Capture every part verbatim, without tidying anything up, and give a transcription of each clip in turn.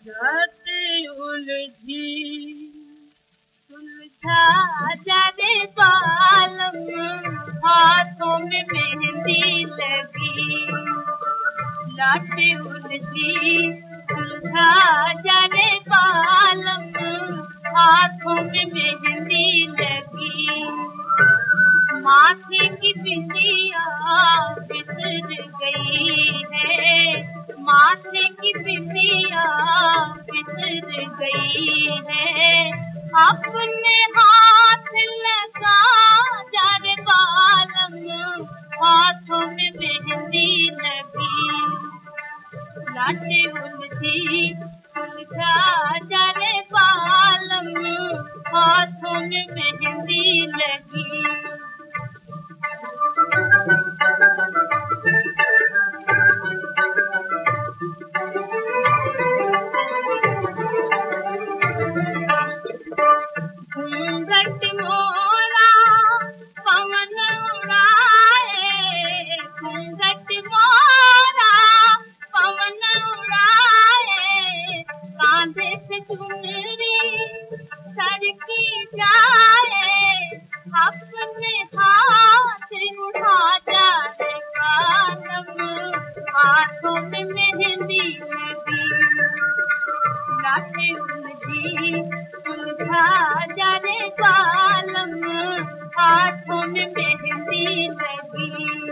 रात उलझी सुलझा जाने बालम, हाथों में मेहंदी लगी। रात उलझी सुलझा जाने बालम, हाथों में मेहंदी लगी। माथे की बिंदिया बिसर गई है, माथे की बिंदिया बिसर गई है। अपने हाथ लगा जा रे बालम, हाथों में मेहंदी लगी। लाटे उलझी सुलझा जा रे बालम, हाथों में मेहंदी लगी। घूंघट मोरा पवन उड़ाए, घूंघट मोरा पवन उड़ाए। कांधे पे चुनरी सरकी जाए, अपने हाथ उठा जा रे बालम, हाथों में मेहंदी लगी। लाटे उलझी सुलझा जा रे बालम, हाथों में मेहंदी लगी।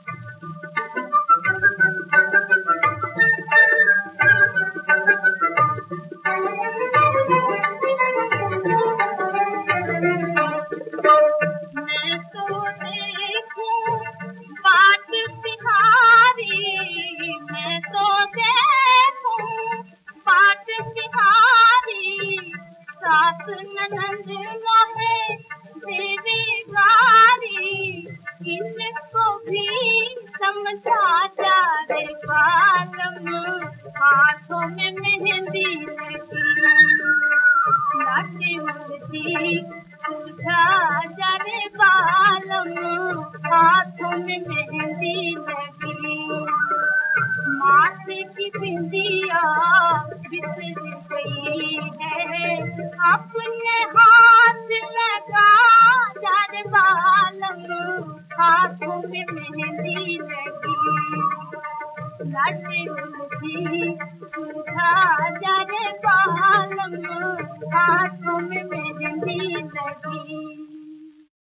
मैं तो देखूं बाट बिहारी, मैं तो देखूं बाट बिहारी। सास ननद मोहे देवी गारी, इनको भी समझा जा रे बालम, हाथों में मेहंदी लगी। लाटे उलझी सुलझा जा रे बालम, हाथों में मेहंदी लगी। माथे की बिंदिया बिसर गई है, अपने हाथ